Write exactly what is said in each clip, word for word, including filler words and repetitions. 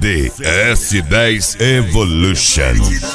D S dez Evolution.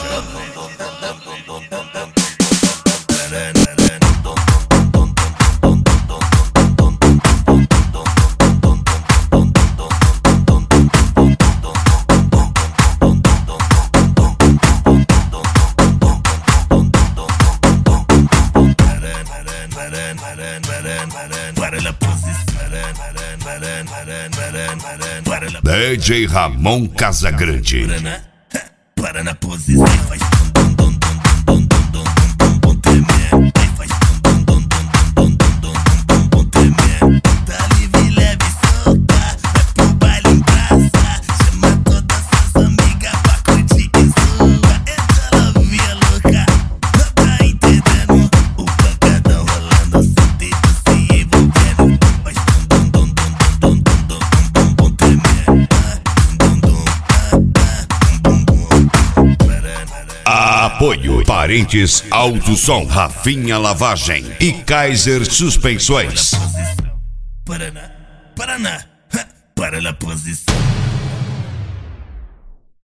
D J Ramon Casagrande. Para na posição, faz dum dum dum dum dum dum dum dum tremer, faz dum dum dum dum dum dum dum tremer. Tá livre, leve, solta, vai pro baile em praça, chama todas suas amigas pra curtir e zoa. Essa novinha louca, não tá entendendo o pancadão rolando, sentido se envolvendo, faz dum dum dum dum dum dum dum dum tremer. Apoio Parentes Alto Som, Rafinha Lavagem e Kaiser Suspensões. Paraná, Paraná, para na posição.